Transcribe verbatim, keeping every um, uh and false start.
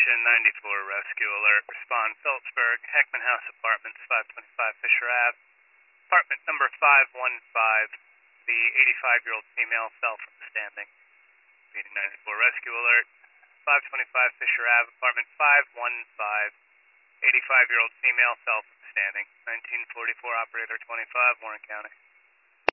Station ninety-four rescue alert. Respond Phillipsburg, Heckman House Apartments, five twenty-five Fisher Ave. Apartment number five one five. The eighty-five-year-old female fell from standing. Meeting ninety-four rescue alert. five twenty-five Fisher Ave, apartment five one five. eighty-five-year-old female fell from standing. nineteen forty-four operator twenty-five, Warren County.